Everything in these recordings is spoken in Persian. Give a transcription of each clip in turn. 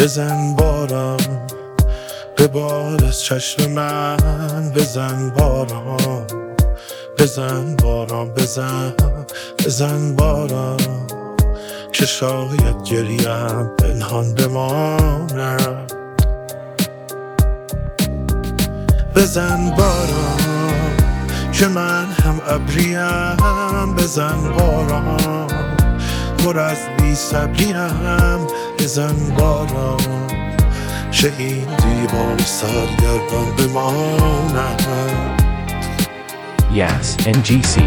بزن باران به باد از چشم من، بزن باران، بزن باران، بزن باران که شاید گریم پنهان بماند. بزن باران که من هم ابریم، بزن باران پر از بی صبریم، بزن باران که این دیوار سرگردان بماند. Yes, NGC.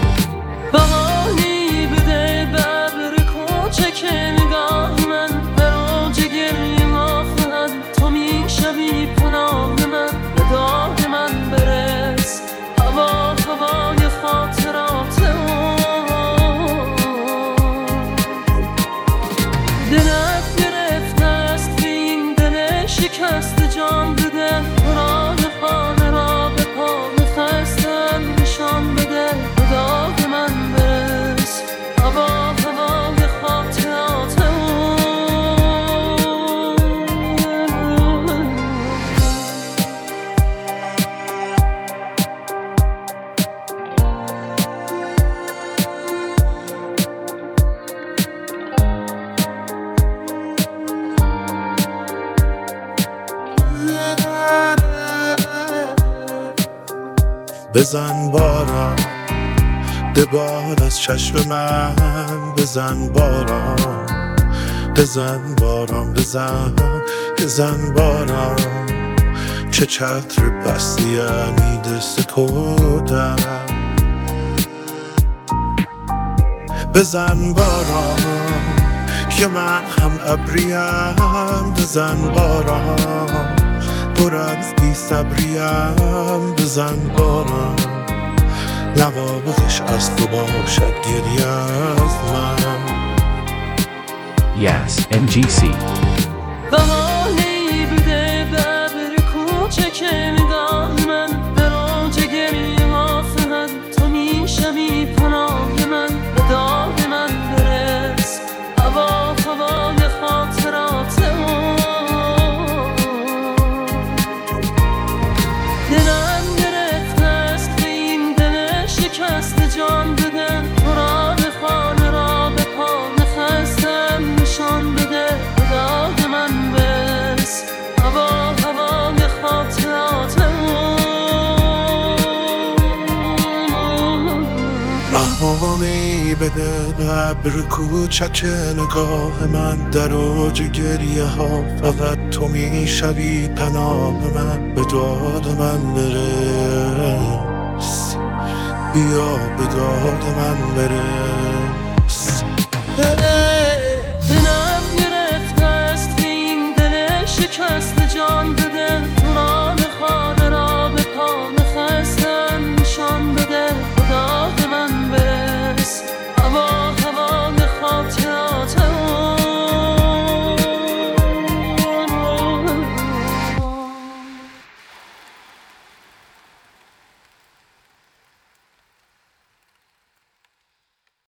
بهانی بده ببر کوچک نگاه من، در اوج گریه آفت تو میشوی پناه من، به داد من برس هوای خاطرات دلت گرفته است به این دل شکست جان بده، قرآن خانه را به پا خستم نشان بده، به داد من برس هوای خاطرات بزن باران به باد از چشم من، بزن باران، بزن باران، بزن باران که چتر بستی امید سکوتم. بزن باران که من هم ابریم، بزن باران پر از بی صبریم، بزن باران نوازش از تو باشد گریه از من. Yes, NGC. بهانی بده ببر کوچک نگاه من، در اوج گریه آفت تو میشوی پناه من، به داد من برس هوای خاطرات دلم گرفته است به این دل شکست جان بده، قرآن خانه را به پا خستم نشان بده، به داد من برس هوای خاطرات بهانی بده ببر کوچک نگاه من، در اوج گریه ها فقط تو میشوی پناه من، به داد من برس بیا به داد من برس. دلم گرفته است به این دل شکست